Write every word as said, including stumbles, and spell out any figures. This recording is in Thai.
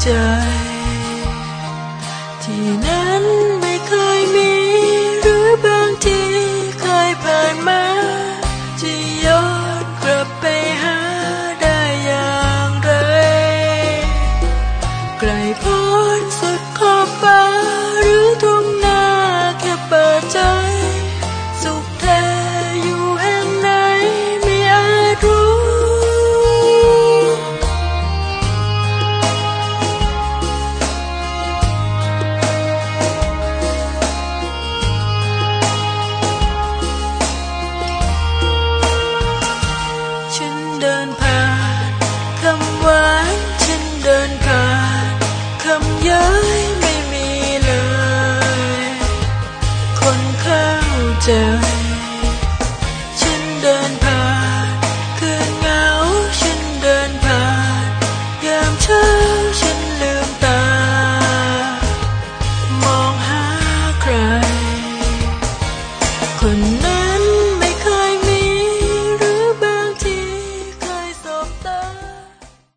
ใจที่นั้นไม่เคยมีหรือบางทีเคยผ่านมาจะย้อนกลับไปหาได้อย่างไรไกลโพ้นสุดขอบฟ้าหรือทุ่งนาแค่เปิดใจสุขแท้อยู่แห่งไหนไม่อาจรู้ฉันเดินผ่านคำหวานฉันเดินผ่านคำย้ายไม่มีเลยคนเข้าใจ